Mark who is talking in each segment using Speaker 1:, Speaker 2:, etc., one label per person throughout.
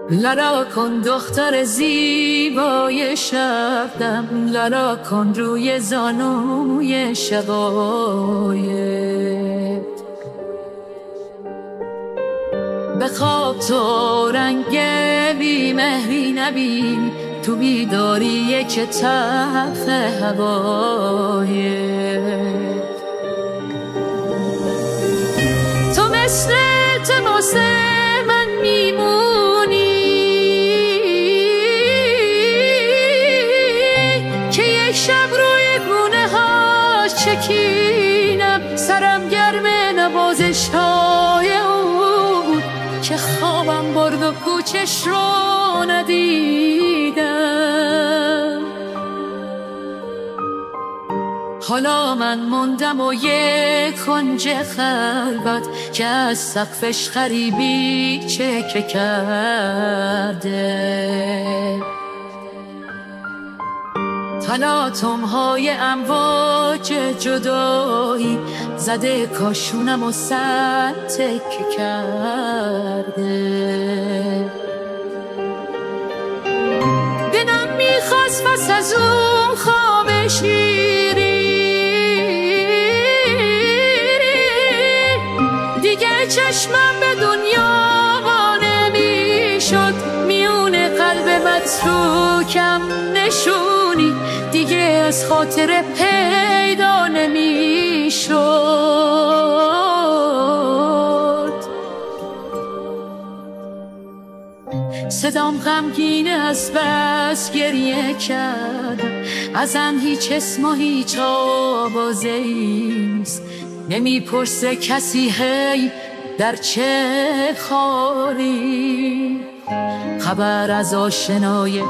Speaker 1: لرا کن دختر زیبای شبنم، لرا کن روی زانوی شقایق. بخواب تو رنگ بی مهری نبین، تو بیداری که تف هوایق. تو مثل واسه من میمونی که یک شب روی گونه هاش چکینم، سرم گرم نوازش های اون که خوابم برد و کوچش رو ندیدم. حالا من موندم و یک کنج خلوت که از سقفش غریبی چکه کرده. تلاطم‌های امواج جدایی زده کاشونم و سر تکه کرده. دلم میخواست پس از اون خواب شیرین دیگه چشمم به دنیا نمیشد، میونه قلب متروکم نشونی دیگه از خاطر پیدا نمیشد. صدام غمگینه از بس گریه کردم، ازم هیچ اسم و هیچ آوازه‌ای نیست. نمیپرسه کسی هی در چه خالی، خبر از آشنای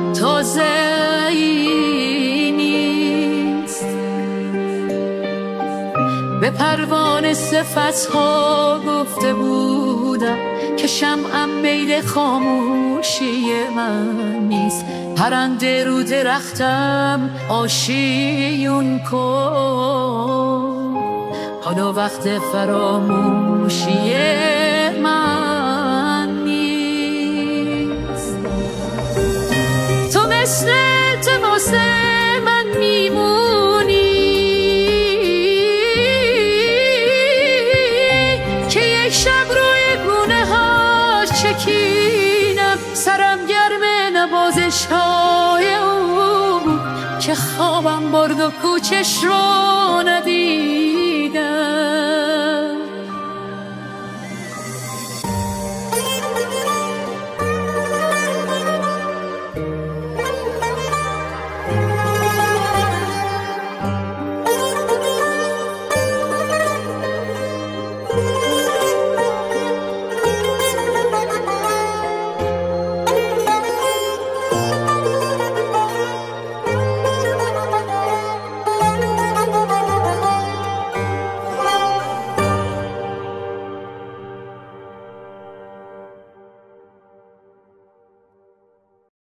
Speaker 1: تازه‌ای نیست. به پروانه صفت‌ها گفته بودم که شمعم میل خاموشی من نیست. پرنده رو درختم آشیون کن، حالا وقت فراموشی من نیست. تو مثل واسه من میمونی که یک شب روی گونه هاش چکینم، سرم گرم نوازش های اون که خوابم برد و کوچش رو ندیدم.